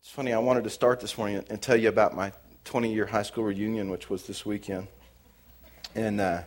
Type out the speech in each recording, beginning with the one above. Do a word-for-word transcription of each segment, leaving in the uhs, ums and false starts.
It's funny, I wanted to start this morning and tell you about my twenty-year high school reunion, which was this weekend. And uh,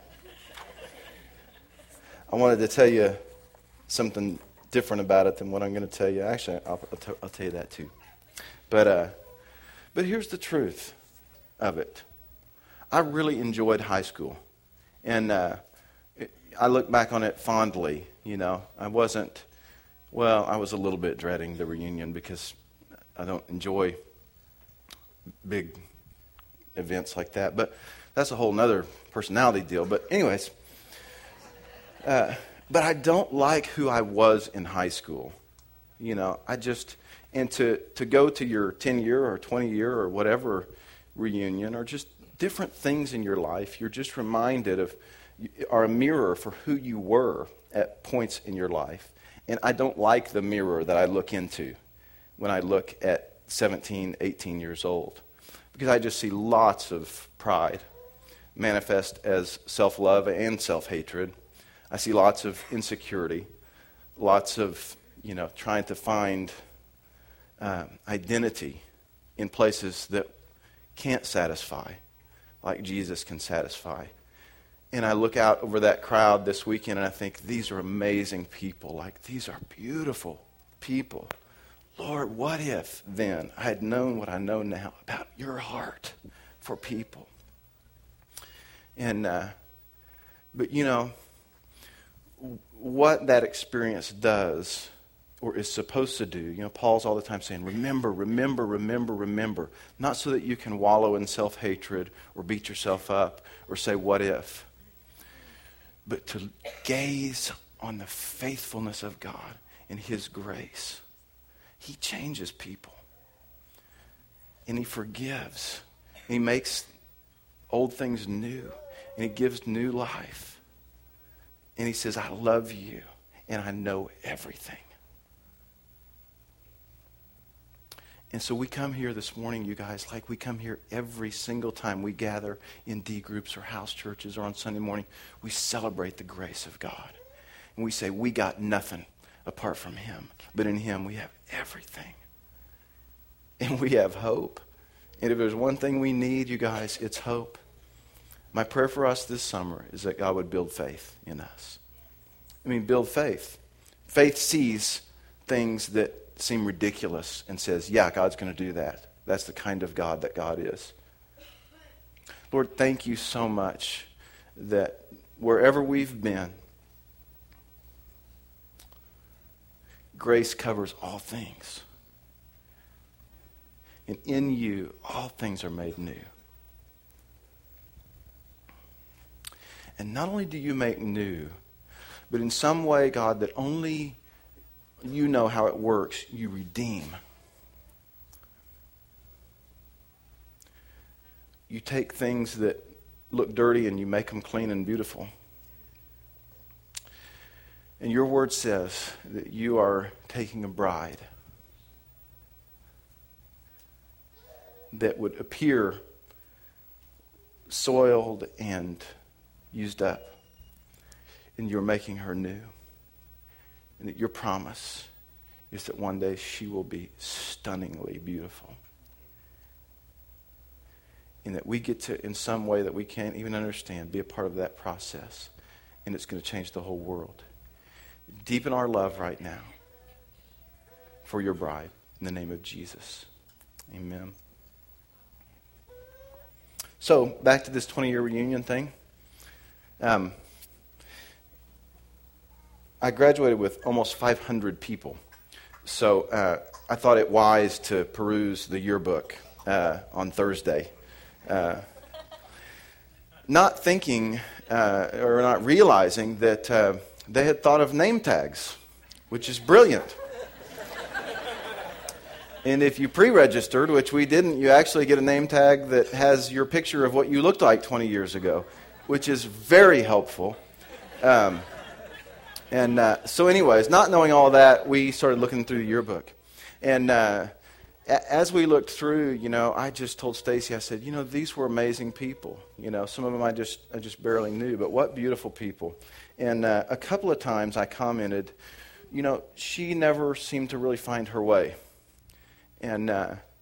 I wanted to tell you something different about it than what I'm going to tell you. Actually, I'll, I'll, t- I'll tell you that too. But uh, but here's the truth of it. I really enjoyed high school. And uh, it, I look back on it fondly, you know. I wasn't, well, I was a little bit dreading the reunion because I don't enjoy big events like that. But that's a whole other personality deal. But anyways, uh, but I don't like who I was in high school. You know, I just, and to, to go to your ten-year or twenty-year or whatever reunion or just different things in your life, you're just reminded of, are a mirror for who you were at points in your life. And I don't like the mirror that I look into when I look at seventeen, eighteen years old. Because I just see lots of pride manifest as self-love and self-hatred. I see lots of insecurity, lots of, you know, trying to find uh, identity in places that can't satisfy, like Jesus can satisfy. And I look out over that crowd this weekend and I think, these are amazing people. Like, these are beautiful people. Lord, what if then I had known what I know now about your heart for people? And, uh, but you know, what that experience does or is supposed to do, you know, Paul's all the time saying, remember, remember, remember, remember. Not so that you can wallow in self-hatred or beat yourself up or say, what if? But to gaze on the faithfulness of God and His grace. He changes people. And He forgives. And He makes old things new. And He gives new life. And He says, I love you. And I know everything. And so we come here this morning, you guys, like we come here every single time we gather in D groups or house churches or on Sunday morning. We celebrate the grace of God. And we say, we got nothing apart from Him. But in Him we have everything. And we have hope. And if there's one thing we need, you guys, it's hope. My prayer for us this summer is that God would build faith in us. I mean, build faith. Faith sees things that seem ridiculous and says, yeah, God's going to do that. That's the kind of God that God is. Lord, thank you so much that wherever we've been, grace covers all things. And in you, all things are made new. And not only do you make new, but in some way, God, that only you know how it works, you redeem. You take things that look dirty and you make them clean and beautiful. And your word says that you are taking a bride that would appear soiled and used up. And you're making her new. And that your promise is that one day she will be stunningly beautiful. And that we get to, in some way that we can't even understand, be a part of that process. And it's going to change the whole world. Deepen our love right now for your bride in the name of Jesus. Amen. So, back to this twenty-year reunion thing. Um, I graduated with almost five hundred people. So, uh, I thought it wise to peruse the yearbook uh, on Thursday. Uh, not thinking uh, or not realizing that uh, they had thought of name tags, which is brilliant. And if you pre-registered, which we didn't, you actually get a name tag that has your picture of what you looked like twenty years ago, which is very helpful. Um, and uh, so anyways, not knowing all that, we started looking through the yearbook. And uh, a- as we looked through, you know, I just told Stacy, I said, you know, these were amazing people. You know, some of them I just I just barely knew, but what beautiful people. And uh, a couple of times I commented, you know, she never seemed to really find her way. And uh,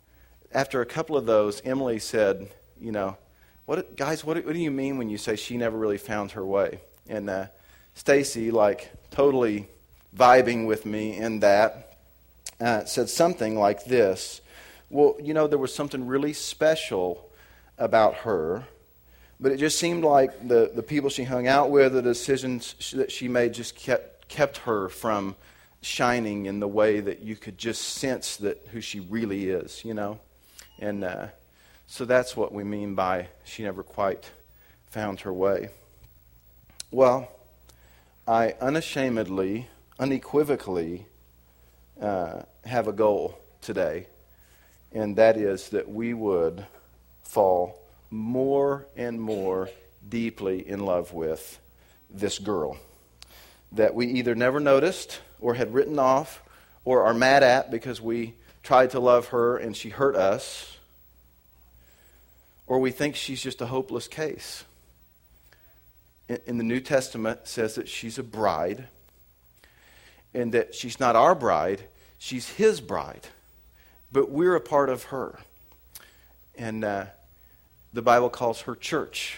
after a couple of those, Emily said, you know, what guys, what, what do you mean when you say she never really found her way? And uh, Stacy, like totally vibing with me in that, uh, said something like this. Well, you know, there was something really special about her, but it just seemed like the, the people she hung out with, the decisions that she made just kept kept her from shining in the way that you could just sense that who she really is, you know. And uh, so that's what we mean by she never quite found her way. Well, I unashamedly, unequivocally uh, have a goal today, and that is that we would fall more and more deeply in love with this girl that we either never noticed or had written off or are mad at because we tried to love her and she hurt us, or we think she's just a hopeless case. In, in the New Testament, it says that she's a bride, and that she's not our bride, she's his bride, but we're a part of her. And uh, the Bible calls her church.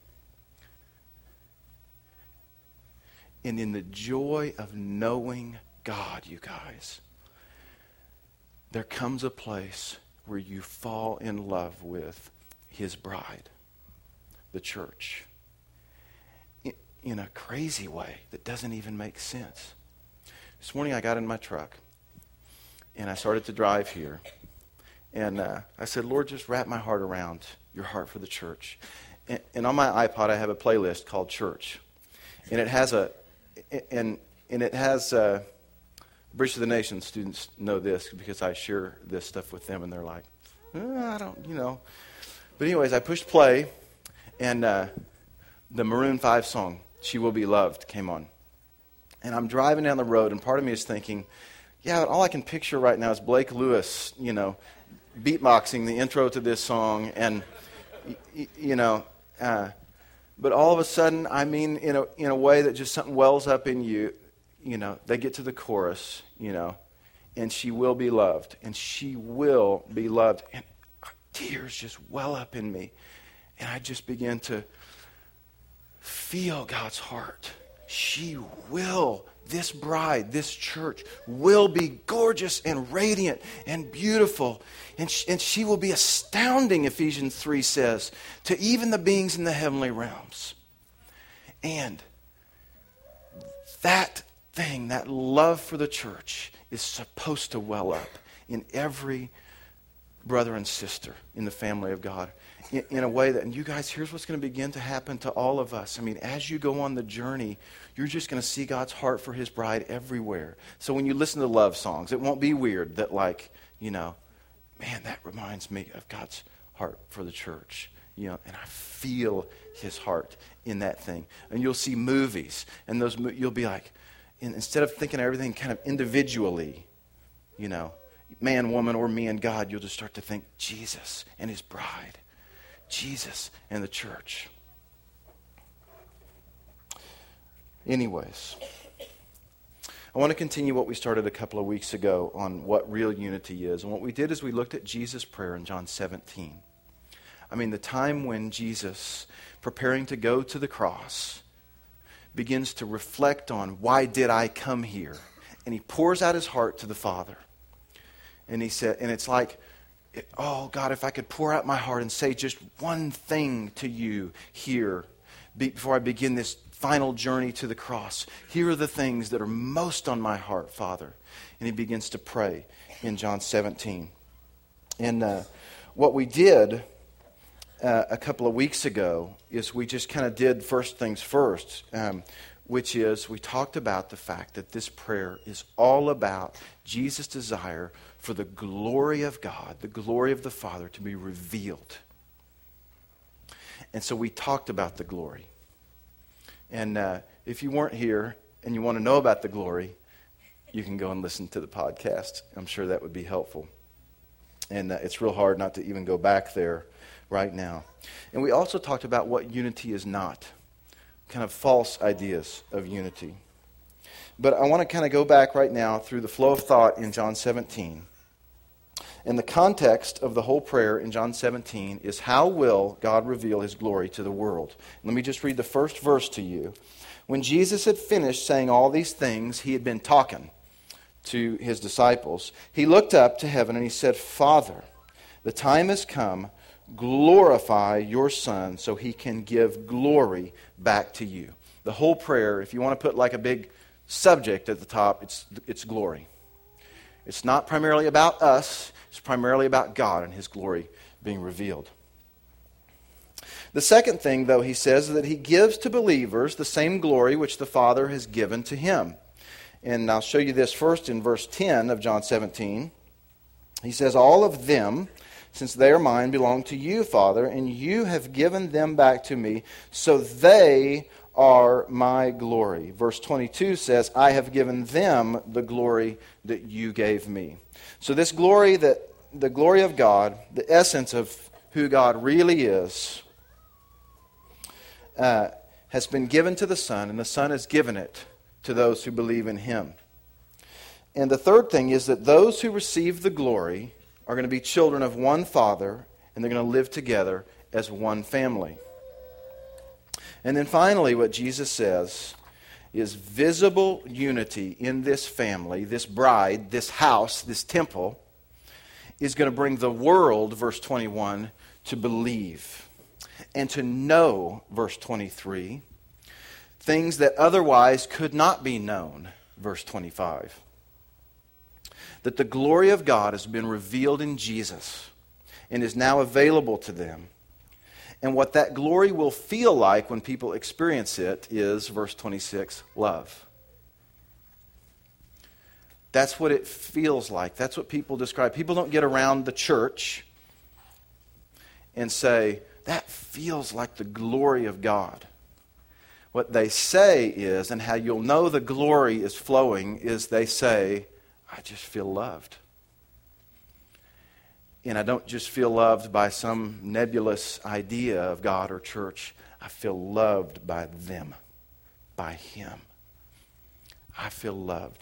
And in the joy of knowing God, you guys, there comes a place where you fall in love with his bride, the church, in, in a crazy way that doesn't even make sense. This morning I got in my truck and I started to drive here. And uh, I said, Lord, just wrap my heart around your heart for the church. And, and on my iPod I have a playlist called Church. And it has a And and it has, uh, Bridge to the Nation students know this because I share this stuff with them, and they're like, oh, I don't, you know. But anyways, I pushed play, and uh, the Maroon five song, She Will Be Loved, came on. And I'm driving down the road, and part of me is thinking, yeah, all I can picture right now is Blake Lewis, you know, beatboxing the intro to this song, and, y- you know, uh, but all of a sudden, I mean, in a in a way that just something wells up in you, you know, they get to the chorus, you know, and she will be loved, and she will be loved. And tears just well up in me. And I just begin to feel God's heart. She will, this bride, this church, will be gorgeous and radiant and beautiful. And she, and she will be astounding, Ephesians three says, to even the beings in the heavenly realms. And that thing, that love for the church, is supposed to well up in every brother and sister in the family of God. In, in a way that, and you guys, here's what's going to begin to happen to all of us. I mean, as you go on the journey, you're just going to see God's heart for his bride everywhere. So when you listen to love songs, it won't be weird that, like, you know, man, that reminds me of God's heart for the church. You know, and I feel his heart in that thing. And you'll see movies, and those you'll be like, instead of thinking of everything kind of individually, you know, man, woman, or me and God, you'll just start to think Jesus and his bride. Jesus and the church. Anyways, I want to continue what we started a couple of weeks ago on what real unity is. And what we did is we looked at Jesus' prayer in John seventeen. I mean, the time when Jesus, preparing to go to the cross, begins to reflect on, why did I come here? And he pours out his heart to the Father. And he said, and it's like, oh, God, if I could pour out my heart and say just one thing to you here before I begin this final journey to the cross. Here are the things that are most on my heart, Father. And he begins to pray in John seventeen. And uh, what we did uh, a couple of weeks ago is we just kind of did first things first, um, which is we talked about the fact that this prayer is all about Jesus' desire for the glory of God, the glory of the Father to be revealed. And so we talked about the glory. And uh, if you weren't here and you want to know about the glory, you can go and listen to the podcast. I'm sure that would be helpful. And uh, it's real hard not to even go back there right now. And we also talked about what unity is not, kind of false ideas of unity. But I want to kind of go back right now through the flow of thought in John seventeen And the context of the whole prayer in John seventeen is, how will God reveal his glory to the world? Let me just read the first verse to you. When Jesus had finished saying all these things, he had been talking to his disciples. He looked up to heaven and he said, Father, the time has come. Glorify your Son so he can give glory back to you. The whole prayer, if you want to put like a big subject at the top, it's, it's glory. It's not primarily about us. It's primarily about God and his glory being revealed. The second thing, though, he says, is that he gives to believers the same glory which the Father has given to him. And I'll show you this first in verse ten of John seventeen. He says, all of them, since they are mine, belong to you, Father, and you have given them back to me, so they are my glory. Verse twenty-two says, I have given them the glory that you gave me. So this glory, that the glory of God, the essence of who God really is, uh, has been given to the Son, and the Son has given it to those who believe in him. And the third thing is that those who receive the glory are going to be children of one Father, and they're going to live together as one family. And then finally, what Jesus says is visible unity in this family, this bride, this house, this temple, is going to bring the world, verse twenty-one, to believe and to know, verse twenty-three, things that otherwise could not be known, verse twenty-five. That the glory of God has been revealed in Jesus and is now available to them. And what that glory will feel like when people experience it is, verse twenty-six, love. That's what it feels like. That's what people describe. People don't get around the church and say, that feels like the glory of God. What they say is, and how you'll know the glory is flowing, is they say, I just feel loved. And I don't just feel loved by some nebulous idea of God or church. I feel loved by them, by him. I feel loved.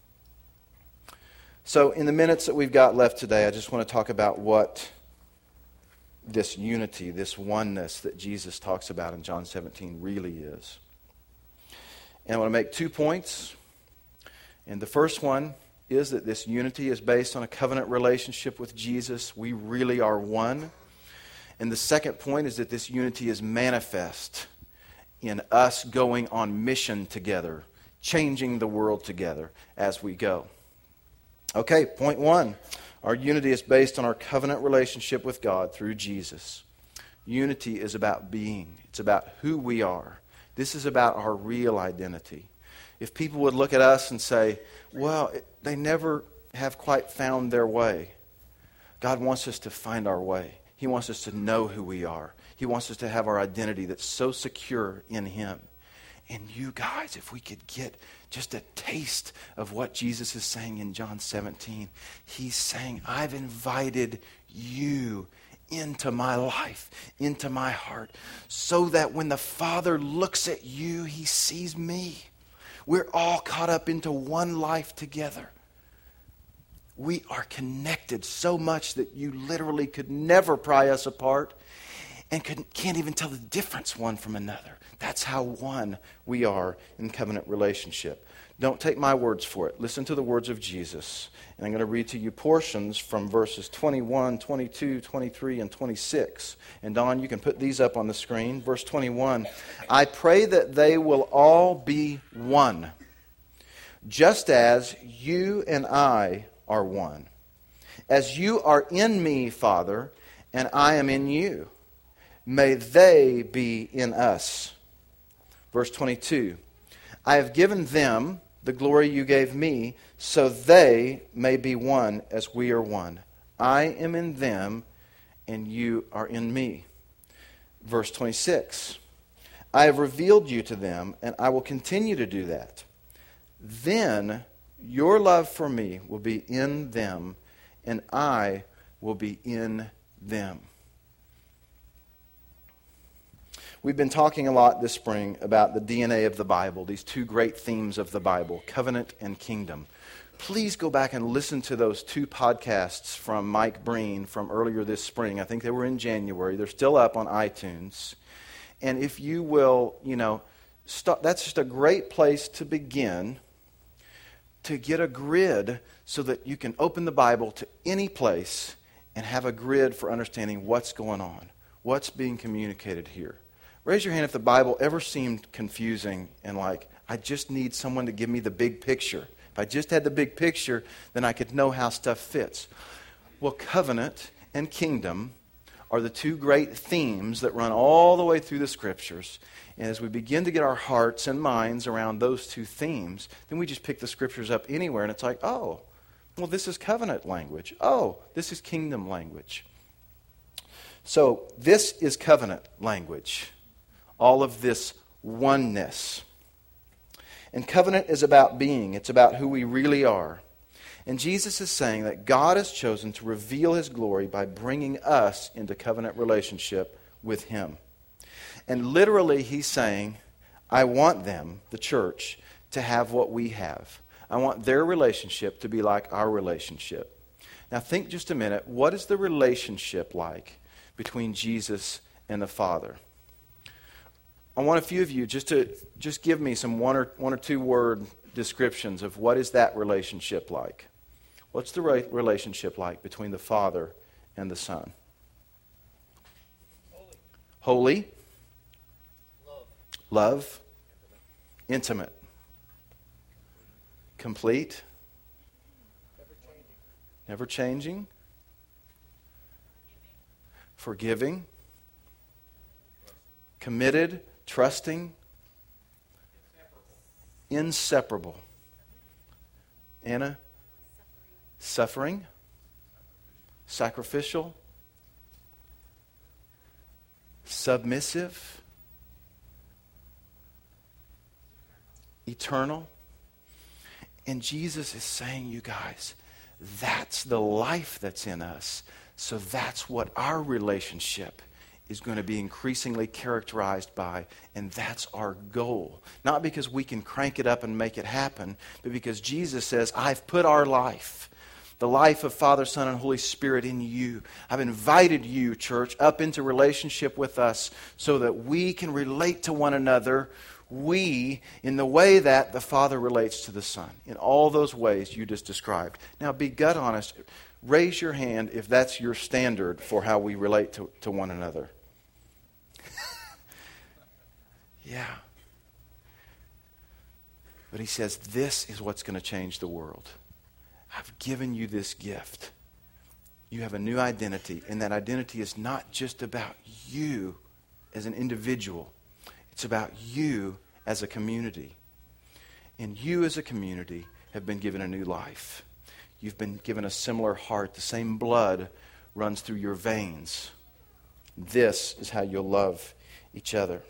So in the minutes that we've got left today, I just want to talk about what this unity, this oneness that Jesus talks about in John seventeen really is. And I want to make two points. And the first one is that this unity is based on a covenant relationship with Jesus. We really are one. And the second point is that this unity is manifest in us going on mission together, changing the world together as we go. Okay, point one. Our unity is based on our covenant relationship with God through Jesus. Unity is about being. It's about who we are. This is about our real identity. If people would look at us and say, well, they never have quite found their way. God wants us to find our way. He wants us to know who we are. He wants us to have our identity that's so secure in him. And you guys, if we could get just a taste of what Jesus is saying in John seventeen, he's saying, I've invited you into my life, into my heart, so that when the Father looks at you, he sees me. We're all caught up into one life together. We are connected so much that you literally could never pry us apart and could, can't even tell the difference one from another. That's how one we are in covenant relationship. Don't take my words for it. Listen to the words of Jesus. And I'm going to read to you portions from verses twenty-one, twenty-two, twenty-three, and twenty-six. And Don, you can put these up on the screen. Verse twenty-one, I pray that they will all be one, just as you and I are one. As you are in me, Father, and I am in you, may they be in us. Verse twenty-two, I have given them the glory you gave me, so they may be one as we are one. I am in them, and you are in me. Verse twenty-six, I have revealed you to them, and I will continue to do that. Then your love for me will be in them, and I will be in them. We've been talking a lot this spring about the D N A of the Bible, these two great themes of the Bible, covenant and kingdom. please go back and listen to those two podcasts from Mike Breen from earlier this spring. I think they were in January. They're still up on iTunes. And if you will, you know, start, that's just a great place to begin to get a grid so that you can open the Bible to any place and have a grid for understanding what's going on, what's being communicated here. Raise your hand if the Bible ever seemed confusing and like, I just need someone to give me the big picture. If I just had the big picture, then I could know how stuff fits. Well, covenant and kingdom are the two great themes that run all the way through the Scriptures. And as we begin to get our hearts and minds around those two themes, then we just pick the Scriptures up anywhere, and it's like, oh, well, this is covenant language. Oh, this is kingdom language. So this is covenant language. All of this oneness. And covenant is about being. It's about who we really are. And Jesus is saying that God has chosen to reveal His glory by bringing us into covenant relationship with Him. And literally He's saying, I want them, the church, to have what we have. I want their relationship to be like our relationship. Now think just a minute, what is the relationship like between Jesus and the Father? I want a few of you just to just give me some one or one or two word descriptions of what is that relationship like. What's the re- relationship like between the Father and the Son? Holy. Holy. Love. Love. Intimate. Complete. Never changing. Never changing. Forgiving. Committed. Trusting. Inseparable. Inseparable. Anna? Suffering. Suffering. Sacrificial. Submissive. Eternal. And Jesus is saying, you guys, that's the life that's in us. So that's what our relationship is going to be increasingly characterized by, and that's our goal. Not because we can crank it up and make it happen, but because Jesus says, I've put our life, the life of Father, Son, and Holy Spirit in you. I've invited you, church, up into relationship with us so that we can relate to one another, we, in the way that the Father relates to the Son, in all those ways you just described. Now, be gut honest. Raise your hand if that's your standard for how we relate to, to one another. Yeah. But he says, this is what's going to change the world. I've given you this gift. You have a new identity, and that identity is not just about you as an individual. It's about you as a community. And you as a community have been given a new life. You've been given a similar heart. The same blood runs through your veins. This is how you'll love each other.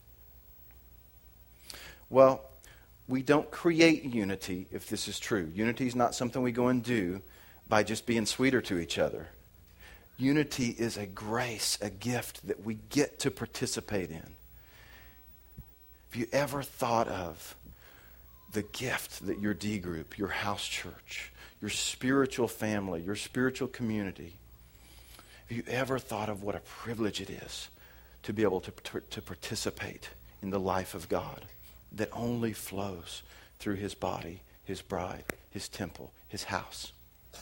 Well, we don't create unity if this is true. Unity is not something we go and do by just being sweeter to each other. Unity is a grace, a gift that we get to participate in. Have you ever thought of the gift that your D group, your house church, your spiritual family, your spiritual community, have you ever thought of what a privilege it is to be able to, to participate in the life of God that only flows through His body, His bride, His temple, His house?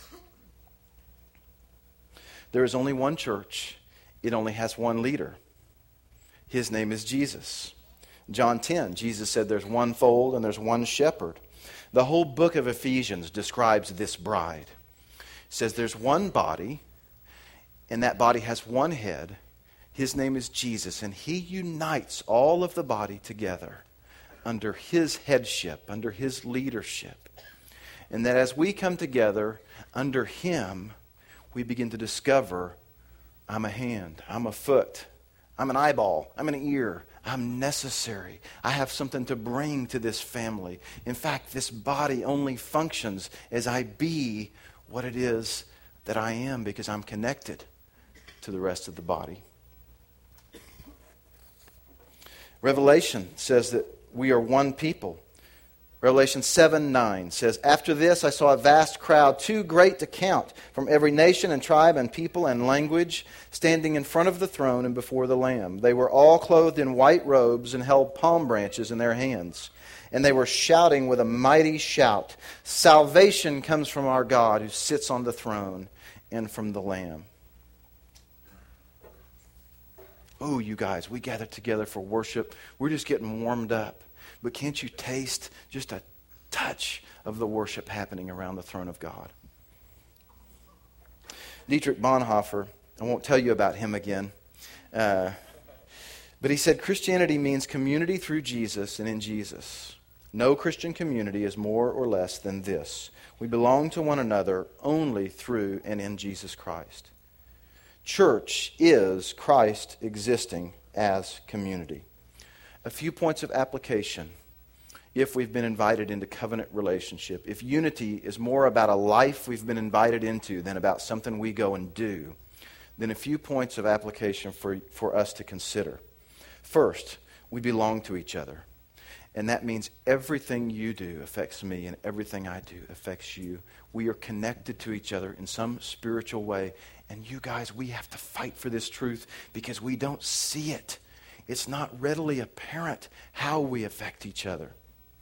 There is only one church. It only has one leader. His name is Jesus. John ten, Jesus said there's one fold and there's one shepherd. The whole book of Ephesians describes this bride. It says there's one body, and that body has one head. His name is Jesus, and He unites all of the body together under His headship, under His leadership. And that as we come together under Him, we begin to discover, I'm a hand, I'm a foot, I'm an eyeball, I'm an ear, I'm necessary. I have something to bring to this family. In fact, this body only functions as I be what it is that I am because I'm connected to the rest of the body. Revelation says that we are one people. Revelation seven nine says, "After this I saw a vast crowd, too great to count, from every nation and tribe and people and language, standing in front of the throne and before the Lamb. They were all clothed in white robes and held palm branches in their hands. And they were shouting with a mighty shout, 'Salvation comes from our God who sits on the throne and from the Lamb.'" Oh, you guys, we gather together for worship. We're just getting warmed up. But can't you taste just a touch of the worship happening around the throne of God? Dietrich Bonhoeffer, I won't tell you about him again, uh, but he said, "Christianity means community through Jesus and in Jesus. No Christian community is more or less than this. We belong to one another only through and in Jesus Christ. Church is Christ existing as community." A few points of application if we've been invited into covenant relationship. If unity is more about a life we've been invited into than about something we go and do, then a few points of application for, for us to consider. First, we belong to each other. And that means everything you do affects me and everything I do affects you. We are connected to each other in some spiritual way. And you guys, we have to fight for this truth because we don't see it. It's not readily apparent how we affect each other.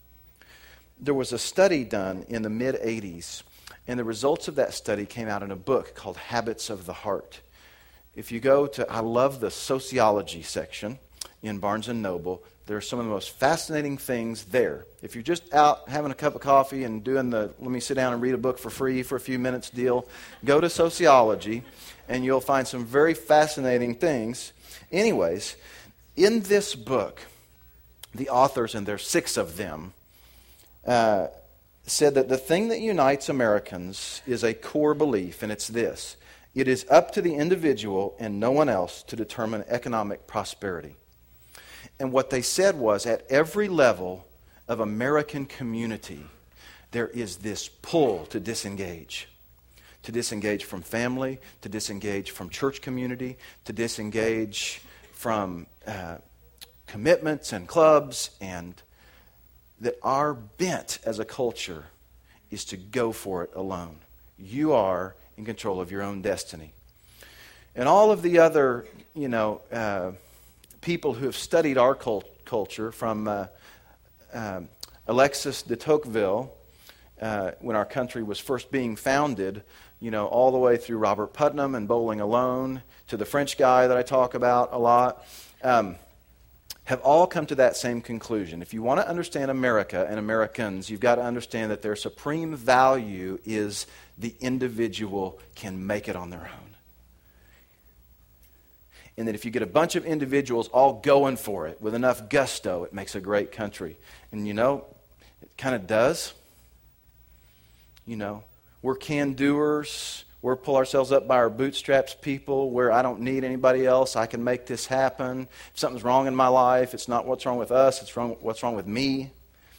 There was a study done in the mid eighties, and the results of that study came out in a book called Habits of the Heart. If you go to, I love the sociology section in Barnes and Noble, there are some of the most fascinating things there. If you're just out having a cup of coffee and doing the, let me sit down and read a book for free for a few minutes deal, go to sociology, and you'll find some very fascinating things. Anyways, in this book, the authors, and there's six of them, uh, said that the thing that unites Americans is a core belief, and it's this: it is up to the individual and no one else to determine economic prosperity. And what they said was, at every level of American community, there is this pull to disengage. To disengage from family, to disengage from church community, to disengage from uh, commitments and clubs, and that our bent as a culture is to go for it alone. You are in control of your own destiny. And all of the other, you know, uh, people who have studied our cult- culture, from uh, uh, Alexis de Tocqueville, uh, when our country was first being founded, you know, all the way through Robert Putnam and Bowling Alone, to the French guy that I talk about a lot, um, have all come to that same conclusion. If you want to understand America and Americans, you've got to understand that their supreme value is the individual can make it on their own. And that if you get a bunch of individuals all going for it with enough gusto, it makes a great country. And you know, it kind of does. You know, we're can-doers. We're pull ourselves up by our bootstraps people, where I don't need anybody else. I can make this happen. If something's wrong in my life, it's not what's wrong with us, it's wrong, what's wrong with me.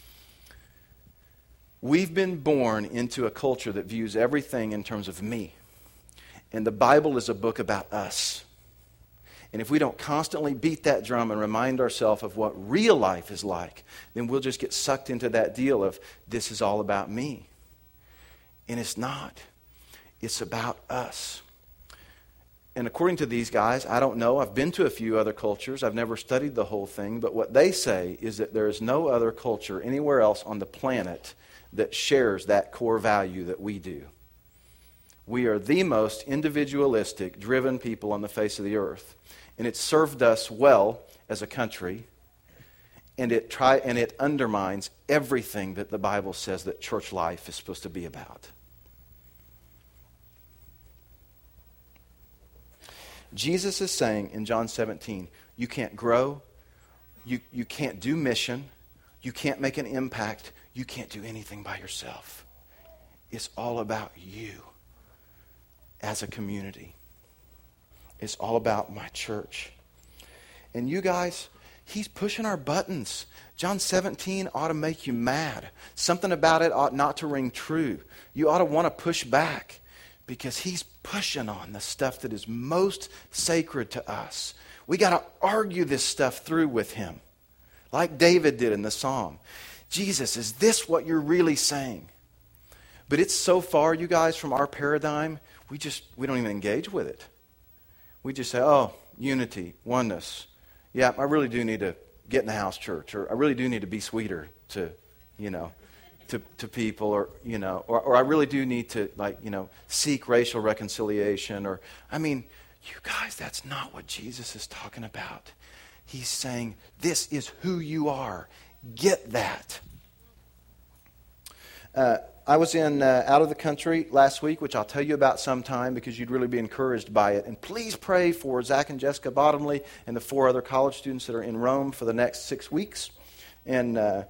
We've been born into a culture that views everything in terms of me. And the Bible is a book about us. And if we don't constantly beat that drum and remind ourselves of what real life is like, then we'll just get sucked into that deal of, this is all about me. And it's not. It's about us. And according to these guys, I don't know, I've been to a few other cultures, I've never studied the whole thing, but what they say is that there is no other culture anywhere else on the planet that shares that core value that we do. We are the most individualistic, driven people on the face of the earth. And it's served us well as a country, and it try and it undermines everything that the Bible says that church life is supposed to be about. Jesus is saying in John seventeen, you can't grow, you, you can't do mission, you can't make an impact, you can't do anything by yourself. It's all about you as a community. It's all about my church. And you guys, he's pushing our buttons. John seventeen ought to make you mad. Something about it ought not to ring true. You ought to want to push back, because he's pushing on the stuff that is most sacred to us. We got to argue this stuff through with him, like David did in the psalm. Jesus, is this what you're really saying? But it's so far, you guys, from our paradigm, we just, we don't even engage with it. We just say, oh, unity, oneness. Yeah, I really do need to get in the house church, or I really do need to be sweeter to, you know, to, to people, or, you know, or, or I really do need to, like, you know, seek racial reconciliation, or, I mean, you guys, that's not what Jesus is talking about. He's saying, this is who you are. Get that. Uh, I was in uh, out of the country last week, which I'll tell you about sometime because you'd really be encouraged by it. And please pray for Zach and Jessica Bottomley and the four other college students that are in Rome for the next six weeks. And uh,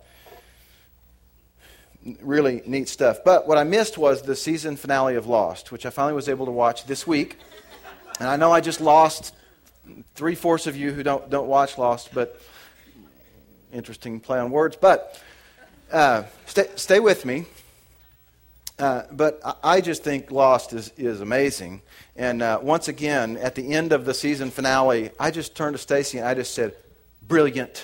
really neat stuff. But what I missed was the season finale of Lost, which I finally was able to watch this week. And I know I just lost three-fourths of you who don't don't watch Lost, but interesting play on words. But uh, stay stay with me. Uh, but I just think Lost is, is amazing. And uh, once again, at the end of the season finale, I just turned to Stacy and I just said, brilliant.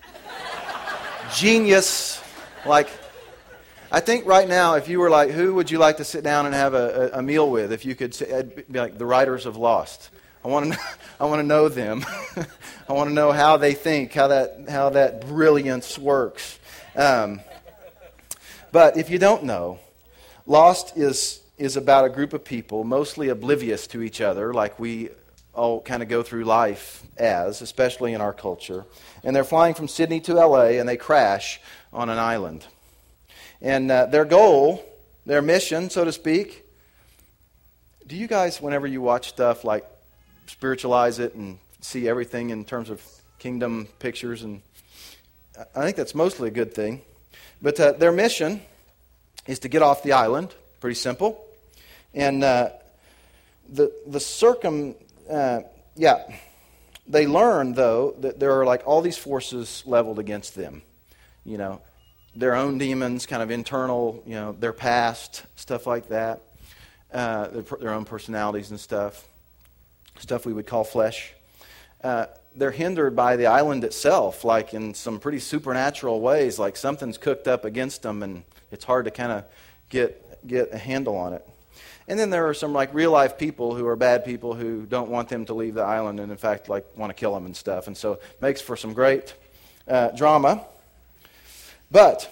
Genius. Like, I think right now, if you were like, who would you like to sit down and have a, a, a meal with? If you could, say, it'd be like the writers of Lost. I want to know, I want to know them. I want to know how they think, how that how that brilliance works. Um, but if you don't know, Lost is is about a group of people mostly oblivious to each other, like we all kind of go through life as, especially in our culture. And they're flying from Sydney to L A, and they crash on an island. And uh, their goal, their mission, so to speak, do you guys, whenever you watch stuff, like spiritualize it and see everything in terms of kingdom pictures? And I think that's mostly a good thing. But uh, their mission is to get off the island. Pretty simple. And uh, the the circum, uh, yeah, they learn, though, that there are like all these forces leveled against them. You know, their own demons, kind of internal, you know, their past, stuff like that. Uh, their, their own personalities and stuff. Stuff we would call flesh. Uh, they're hindered by the island itself, like in some pretty supernatural ways, like something's cooked up against them and it's hard to kind of get get a handle on it. And then there are some like real life people who are bad people who don't want them to leave the island and in fact like want to kill them and stuff. And so it makes for some great uh, drama. But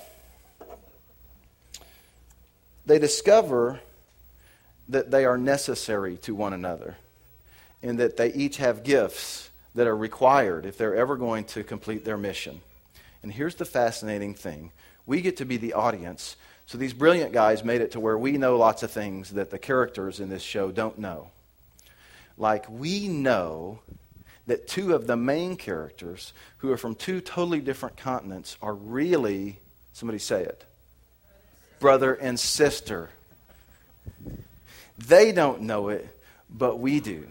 they discover that they are necessary to one another and that they each have gifts that are required if they're ever going to complete their mission. And here's the fascinating thing. We get to be the audience. So these brilliant guys made it to where we know lots of things that the characters in this show don't know. Like, we know that two of the main characters, who are from two totally different continents, are really, somebody say it, brother and sister. They don't know it, but we do.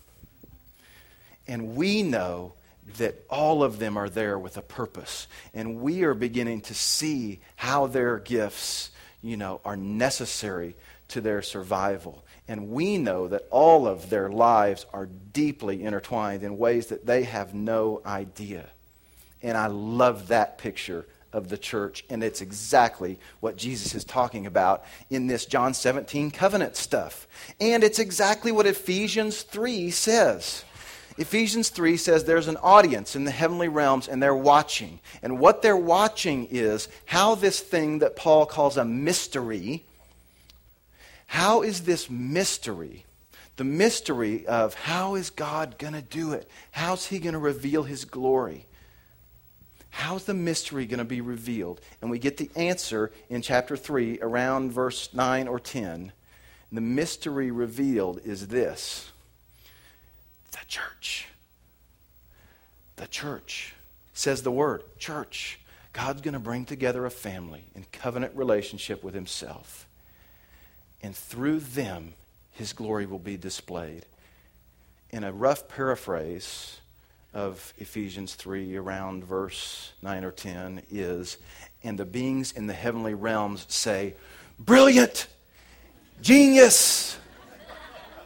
And we know that all of them are there with a purpose. And we are beginning to see how their gifts, you know, are necessary to their survival. And we know that all of their lives are deeply intertwined in ways that they have no idea. And I love that picture of the church. And it's exactly what Jesus is talking about in this John seventeen covenant stuff. And it's exactly what Ephesians three says. Ephesians three says there's an audience in the heavenly realms and they're watching. And what they're watching is how this thing that Paul calls a mystery, how is this mystery, the mystery of how is God going to do it? How's he going to reveal his glory? How's the mystery going to be revealed? And we get the answer in chapter three around verse nine or ten. The mystery revealed is this. The church. The church. Says the word, church. God's going to bring together a family in covenant relationship with himself. And through them, his glory will be displayed. In a rough paraphrase of Ephesians three, around verse nine or ten, is, and the beings in the heavenly realms say, brilliant, genius,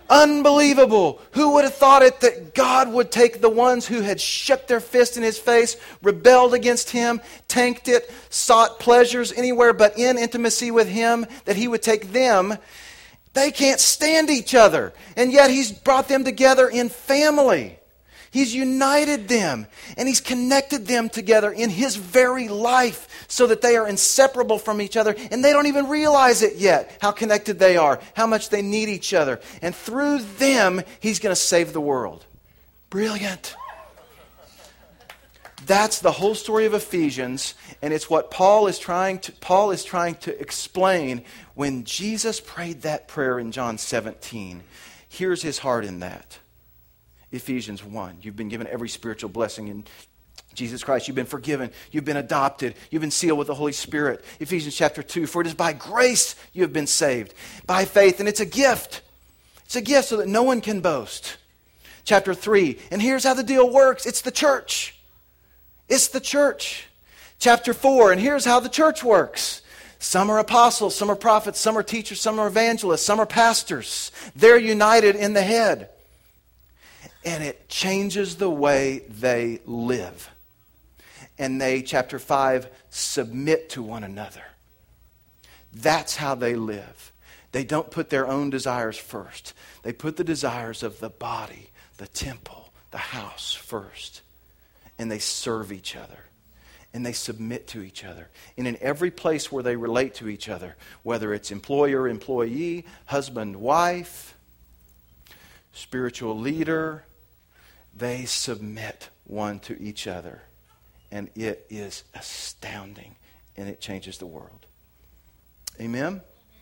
Unbelievable. Who would have thought it that God would take the ones who had shook their fist in His face, rebelled against Him, tanked it, sought pleasures anywhere but in intimacy with Him, that He would take them. They can't stand each other. And yet He's brought them together in family. He's united them. And He's connected them together in His very life so that they are inseparable from each other. And they don't even realize it yet, how connected they are, how much they need each other. And through them, He's going to save the world. Brilliant. That's the whole story of Ephesians, and it's what Paul is trying to Paul is trying to explain when Jesus prayed that prayer in John seventeen. Here's his heart in that. Ephesians one. You've been given every spiritual blessing in Jesus Christ. You've been forgiven. You've been adopted. You've been sealed with the Holy Spirit. Ephesians chapter two. For it is by grace you have been saved, by faith, and it's a gift. It's a gift so that no one can boast. Chapter three. And here's how the deal works. It's the church. It's the church. Chapter four, and here's how the church works. Some are apostles, some are prophets, some are teachers, some are evangelists, some are pastors. They're united in the head. And it changes the way they live. And they, chapter five, submit to one another. That's how they live. They don't put their own desires first. They put the desires of the body, the temple, the house first. And they serve each other. And they submit to each other. And in every place where they relate to each other, whether it's employer, employee, husband, wife, spiritual leader, they submit one to each other. And it is astounding. And it changes the world. Amen?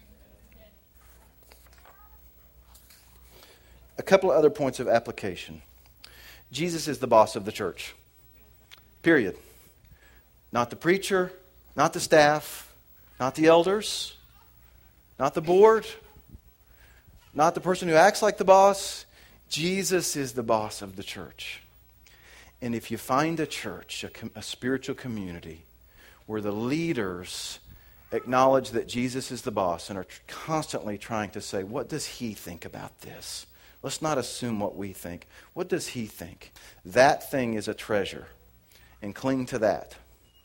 A couple of other points of application. Jesus is the boss of the church. Period. Not the preacher, not the staff, not the elders, not the board, not the person who acts like the boss. Jesus is the boss of the church. And if you find a church, a, com- a spiritual community, where the leaders acknowledge that Jesus is the boss and are tr- constantly trying to say, what does He think about this? Let's not assume what we think. What does He think? That thing is a treasure. And cling to that.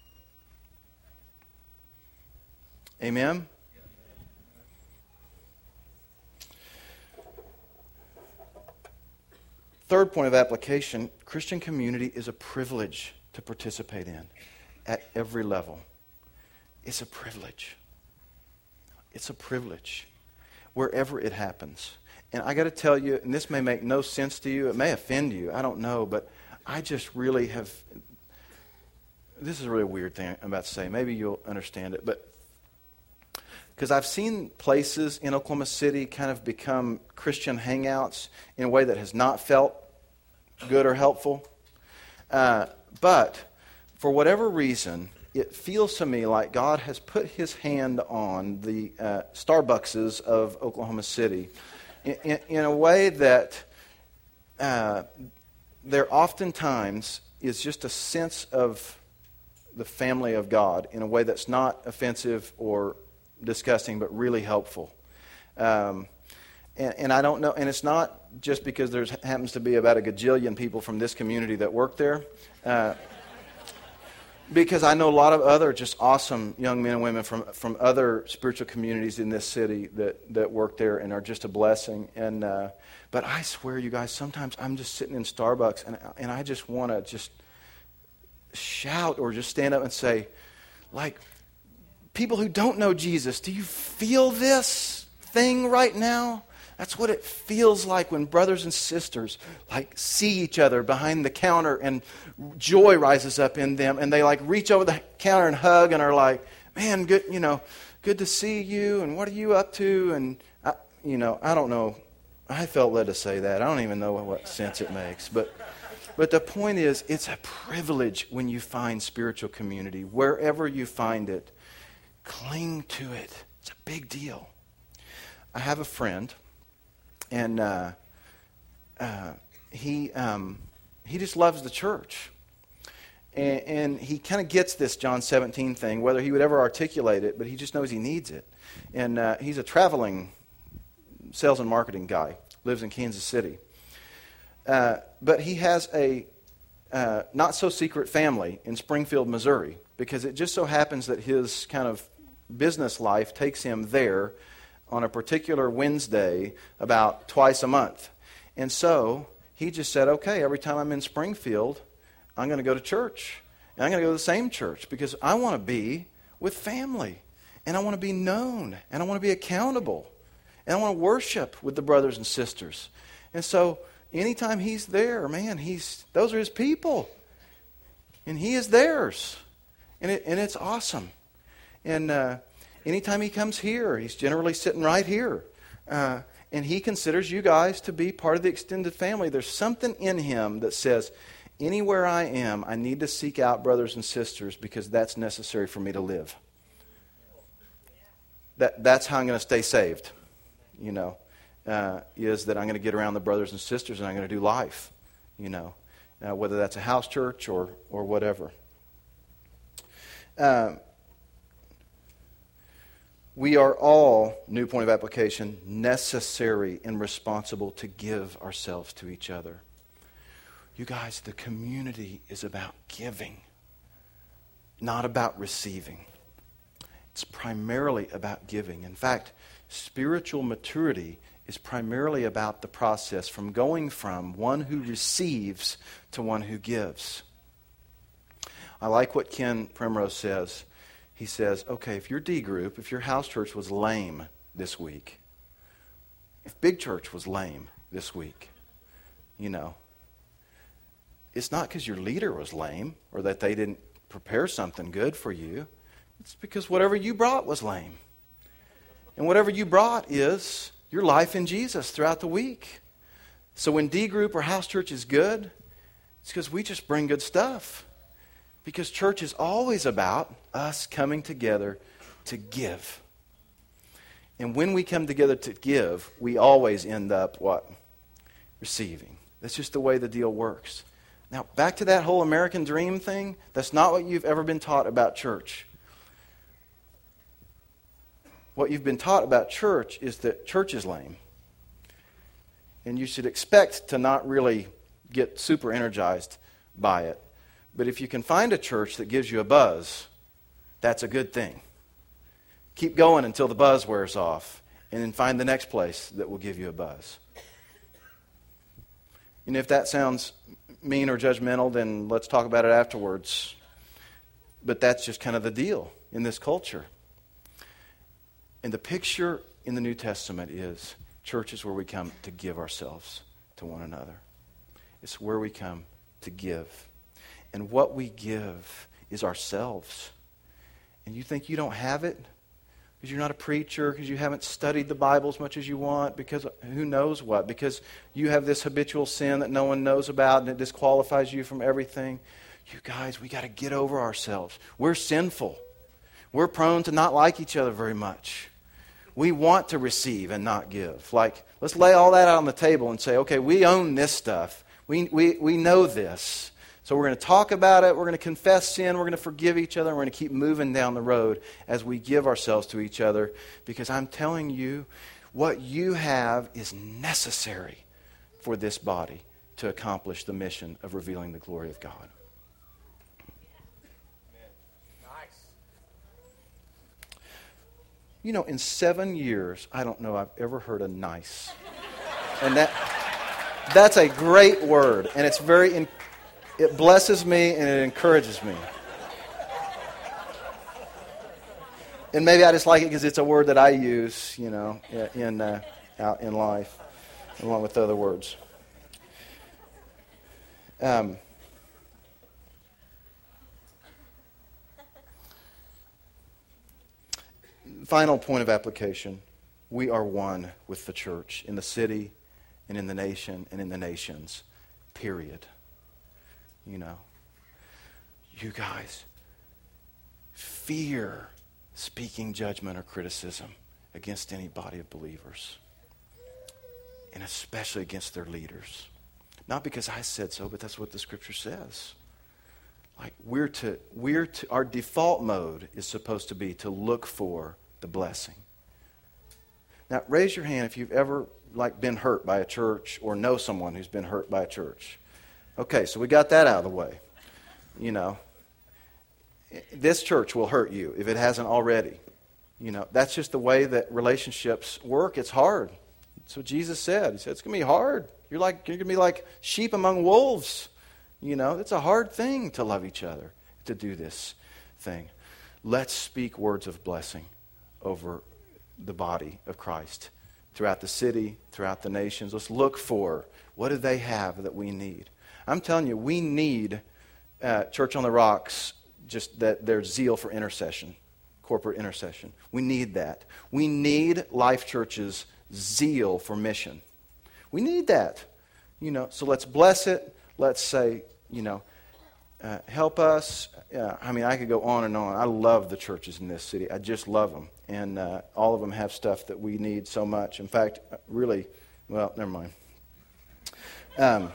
Amen? Third point of application, Christian community is a privilege to participate in at every level. It's a privilege. It's a privilege wherever it happens. And I got to tell you, and this may make no sense to you, it may offend you, I don't know, but I just really have... This is a really weird thing I'm about to say. Maybe you'll understand it. But because I've seen places in Oklahoma City kind of become Christian hangouts in a way that has not felt good or helpful. Uh, but for whatever reason, it feels to me like God has put His hand on the uh, Starbuckses of Oklahoma City in, in, in a way that uh, there oftentimes is just a sense of the family of God in a way that's not offensive or disgusting, but really helpful. Um, and, and I don't know, and it's not just because there happens to be about a gajillion people from this community that work there. Uh, because I know a lot of other just awesome young men and women from, from other spiritual communities in this city that, that work there and are just a blessing. And uh, but I swear, you guys, sometimes I'm just sitting in Starbucks and, and I just want to just shout or just stand up and say, like, people who don't know Jesus, do you feel this thing right now? That's what it feels like when brothers and sisters like see each other behind the counter and joy rises up in them and they like reach over the counter and hug and are like, man, good, you know, good to see you and what are you up to? And I, you know, I don't know. I felt led to say that. I don't even know what sense it makes, but But the point is, it's a privilege when you find spiritual community. Wherever you find it, cling to it. It's a big deal. I have a friend, and uh, uh, he um, he just loves the church. And, and he kind of gets this John seventeen thing, whether he would ever articulate it, but he just knows he needs it. And uh, he's a traveling sales and marketing guy. lives in Kansas City. Uh, but he has a uh, not-so-secret family in Springfield, Missouri, because it just so happens that his kind of business life takes him there on a particular Wednesday about twice a month. And so he just said, okay, every time I'm in Springfield, I'm going to go to church. And I'm going to go to the same church because I want to be with family. And I want to be known. And I want to be accountable. And I want to worship with the brothers and sisters. And so anytime he's there, man, he's those are his people. And he is theirs. And it, and it's awesome. And uh, anytime he comes here, he's generally sitting right here. Uh, and he considers you guys to be part of the extended family. There's something in him that says, anywhere I am, I need to seek out brothers and sisters because that's necessary for me to live. That, that's how I'm going to stay saved, you know, uh, is that I'm going to get around the brothers and sisters and I'm going to do life, you know, uh, whether that's a house church or, or whatever. Uh, we are all, new point of application, necessary and responsible to give ourselves to each other. You guys, the community is about giving, not about receiving. It's primarily about giving. In fact, spiritual maturity is primarily about the process from going from one who receives to one who gives. I like what Ken Primrose says. He says, okay, if your D group, if your house church was lame this week, if big church was lame this week, you know, it's not because your leader was lame or that they didn't prepare something good for you. It's because whatever you brought was lame. And whatever you brought is your life in Jesus throughout the week. So when D group or house church is good, it's because we just bring good stuff. Because church is always about us coming together to give. And when we come together to give, we always end up what? Receiving. That's just the way the deal works. Now, back to that whole American dream thing, that's not what you've ever been taught about church. What you've been taught about church is that church is lame. And you should expect to not really get super energized by it. But if you can find a church that gives you a buzz, that's a good thing. Keep going until the buzz wears off, and then find the next place that will give you a buzz. And if that sounds mean or judgmental, then let's talk about it afterwards. But that's just kind of the deal in this culture. And the picture in the New Testament is church is where we come to give ourselves to one another. It's where we come to give. And what we give is ourselves. And you think you don't have it because you're not a preacher, because you haven't studied the Bible as much as you want, because who knows what, because you have this habitual sin that no one knows about and it disqualifies you from everything. You guys, we got to get over ourselves. We're sinful. We're prone to not like each other very much. We want to receive and not give. Like, let's lay all that out on the table and say, okay, we own this stuff. We, we, we know this. So we're going to talk about it, we're going to confess sin, we're going to forgive each other, and we're going to keep moving down the road as we give ourselves to each other. Because I'm telling you, what you have is necessary for this body to accomplish the mission of revealing the glory of God. Nice. You know, in seven years, I don't know I've ever heard a nice. And that that's a great word, and it's very in, it blesses me and it encourages me. And maybe I just like it because it's a word that I use, you know, in uh, out in life, along with other words. Um, final point of application: we are one with the church in the city, and in the nation, and in the nations. Period. You know, you guys, fear speaking judgment or criticism against any body of believers, and especially against their leaders. Not because I said so, but that's what the Scripture says. Like we're to, we're to, our default mode is supposed to be to look for the blessing. Now, raise your hand if you've ever like been hurt by a church or know someone who's been hurt by a church? Okay, so we got that out of the way. You know, this church will hurt you if it hasn't already. You know, that's just the way that relationships work. It's hard. That's what Jesus said. He said, it's going to be hard. You're like you're going to be like sheep among wolves. You know, it's a hard thing to love each other, to do this thing. Let's speak words of blessing over the body of Christ throughout the city, throughout the nations. Let's look for what do they have that we need. I'm telling you, we need uh, Church on the Rocks, just that their zeal for intercession, corporate intercession. We need that. We need Life Church's zeal for mission. We need that. You know, so let's bless it. Let's say, you know, uh, help us. Uh, I mean, I could go on and on. I love the churches in this city. I just love them. And uh, all of them have stuff that we need so much. In fact, really, well, never mind. Um,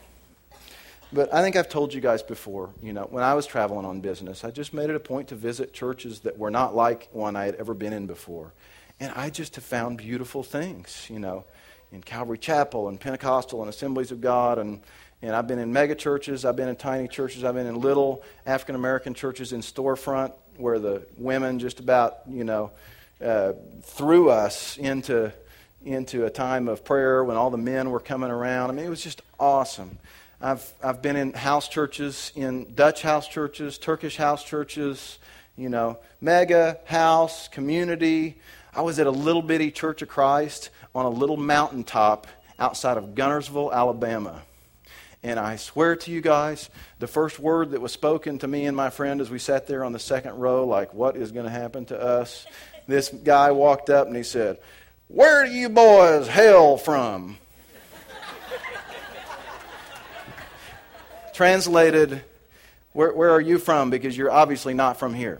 but I think I've told you guys before, you know, when I was traveling on business, I just made it a point to visit churches that were not like one I had ever been in before. And I just have found beautiful things, you know, in Calvary Chapel and Pentecostal and Assemblies of God. And, and I've been in mega churches. I've been in tiny churches. I've been in little African-American churches in storefront where the women just about, you know, uh, threw us into, into a time of prayer when all the men were coming around. I mean, it was just awesome. I've I've been in house churches, in Dutch house churches, Turkish house churches, you know, mega, house, community. I was at a little bitty Church of Christ on a little mountaintop outside of Gunnersville, Alabama. And I swear to you guys, the first word that was spoken to me and my friend as we sat there on the second row, like, what is going to happen to us? This guy walked up and he said, "Where do you boys hail from?" Translated, where, where are you from? Because you're obviously not from here.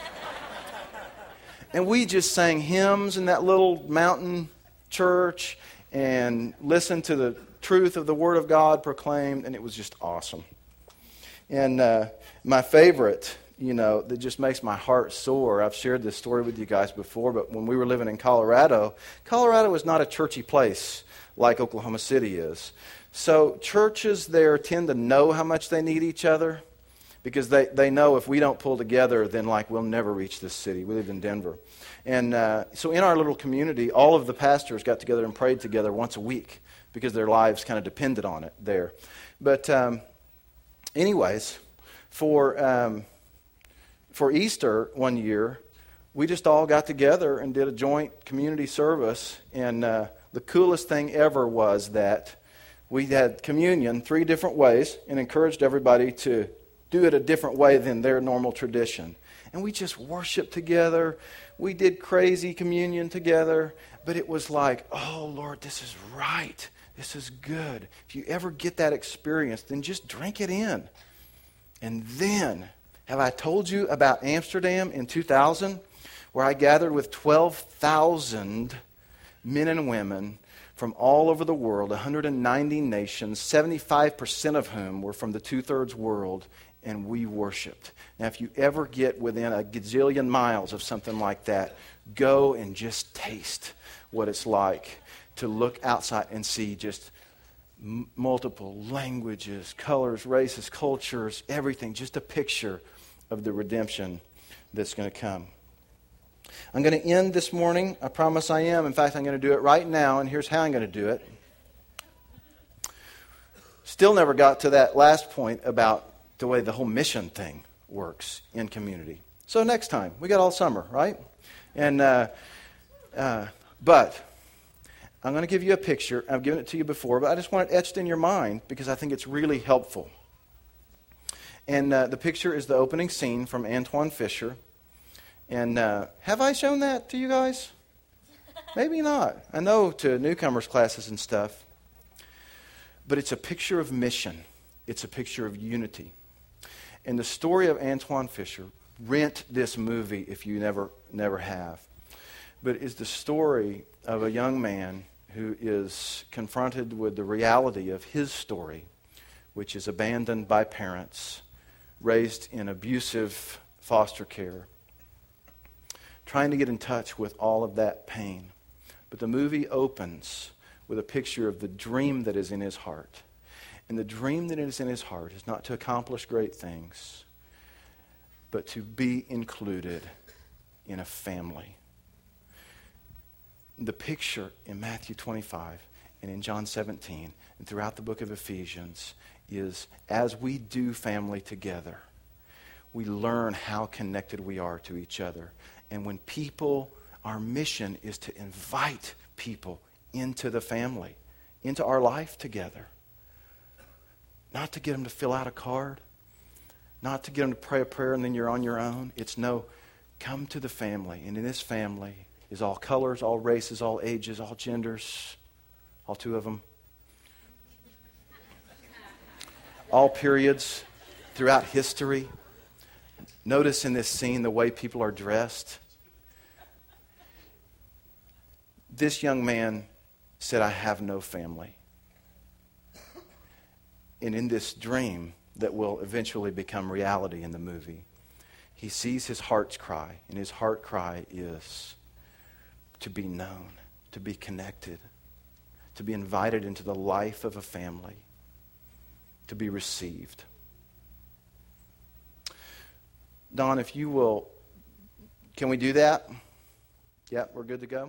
And we just sang hymns in that little mountain church and listened to the truth of the Word of God proclaimed, and it was just awesome. And uh, my favorite, you know, that just makes my heart soar, I've shared this story with you guys before, but when we were living in Colorado, Colorado is not a churchy place like Oklahoma City is. So churches there tend to know how much they need each other because they, they know if we don't pull together, then like we'll never reach this city. We live in Denver. And uh, so in our little community, all of the pastors got together and prayed together once a week because their lives kind of depended on it there. But um, anyways, for um, for Easter one year, we just all got together and did a joint community service. And uh, the coolest thing ever was that we had communion three different ways and encouraged everybody to do it a different way than their normal tradition. And we just worshiped together. We did crazy communion together. But it was like, oh, Lord, this is right. This is good. If you ever get that experience, then just drink it in. And then, have I told you about Amsterdam in two thousand, where I gathered with twelve thousand men and women from all over the world, one hundred ninety nations, seventy-five percent of whom were from the two-thirds world, and we worshiped. Now, if you ever get within a gazillion miles of something like that, go and just taste what it's like to look outside and see just m- multiple languages, colors, races, cultures, everything, just a picture of the redemption that's going to come. I'm going to end this morning. I promise I am. In fact, I'm going to do it right now, and here's how I'm going to do it. Still never got to that last point about the way the whole mission thing works in community. So next time. We got all summer, right? And uh, uh, but I'm going to give you a picture. I've given it to you before, but I just want it etched in your mind because I think it's really helpful. And uh, the picture is the opening scene from Antwone Fisher. And uh, have I shown that to you guys? Maybe not. I know to newcomers classes and stuff. But it's a picture of mission. It's a picture of unity. And the story of Antwone Fisher, rent this movie if you never never have, but is the story of a young man who is confronted with the reality of his story, which is abandoned by parents, raised in abusive foster care, trying to get in touch with all of that pain. But the movie opens with a picture of the dream that is in his heart. And the dream that is in his heart is not to accomplish great things, but to be included in a family. The picture in Matthew twenty-five and in John seventeen and throughout the book of Ephesians is, as we do family together, we learn how connected we are to each other. And when people, our mission is to invite people into the family, into our life together. Not to get them to fill out a card, not to get them to pray a prayer and then you're on your own. It's no, come to the family. And in this family is all colors, all races, all ages, all genders, all two of them. All periods throughout history. Notice in this scene the way people are dressed. This young man said, I have no family. And in this dream that will eventually become reality in the movie, he sees his heart's cry. And his heart cry is to be known, to be connected, to be invited into the life of a family, to be received. Don, if you will, can we do that? Yeah, we're good to go?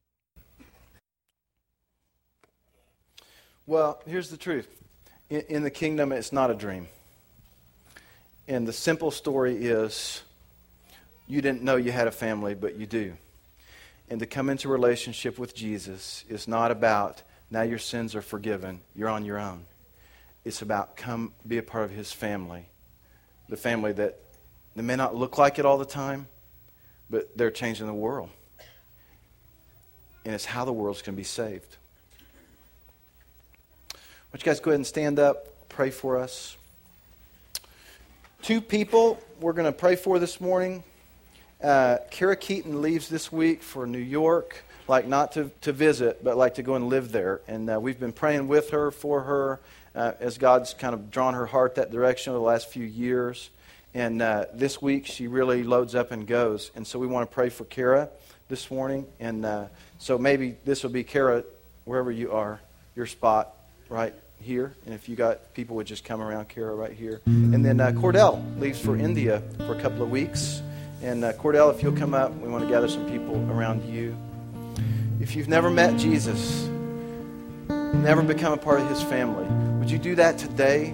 Well, here's the truth. In, in the kingdom, it's not a dream. And the simple story is, you didn't know you had a family, but you do. And to come into a relationship with Jesus is not about, now your sins are forgiven, you're on your own. It's about, come be a part of his family. The family that, that may not look like it all the time, but they're changing the world. And it's how the world's going to be saved. Why don't you guys go ahead and stand up, pray for us. Two people we're going to pray for this morning. Uh, Kara Keaton leaves this week for New York, like not to, to visit, but like to go and live there. And uh, we've been praying with her, for her, uh, as God's kind of drawn her heart that direction over the last few years. And uh, this week she really loads up and goes. And so we want to pray for Kara this morning. And uh, so maybe this will be, Kara, wherever you are, your spot right here. And if you got people would just come around Kara right here. And then uh, Cordell leaves for India for a couple of weeks. And uh, Cordell, if you'll come up, we want to gather some people around you. If you've never met Jesus, never become a part of his family, would you do that today?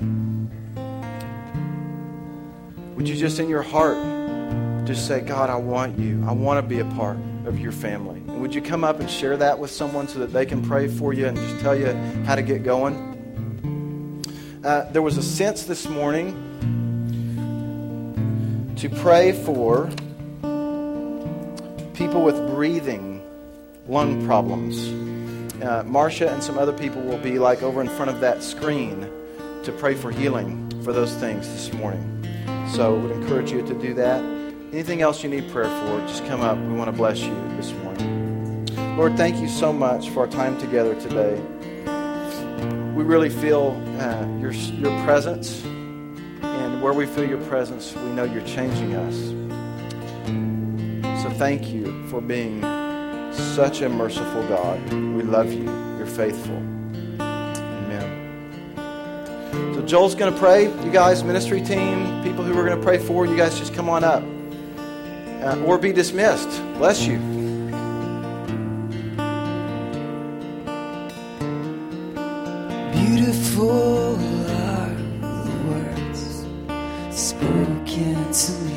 Would you just in your heart just say, God, I want you. I want to be a part of your family. And would you come up and share that with someone so that they can pray for you and just tell you how to get going? Uh, there was a sense this morning to pray for people with breathing lung problems. Uh, Marcia and some other people will be like over in front of that screen to pray for healing for those things this morning. So I would encourage you to do that. Anything else you need prayer for, just come up. We want to bless you this morning. Lord, thank you so much for our time together today. We really feel uh, your, your presence. And where we feel your presence, we know you're changing us. So thank you for being such a merciful God. We love you. You're faithful. Amen. So Joel's going to pray. You guys, ministry team, people who we're going to pray for, you guys just come on up. Uh, or be dismissed. Bless you. Beautiful are the words spoken to me.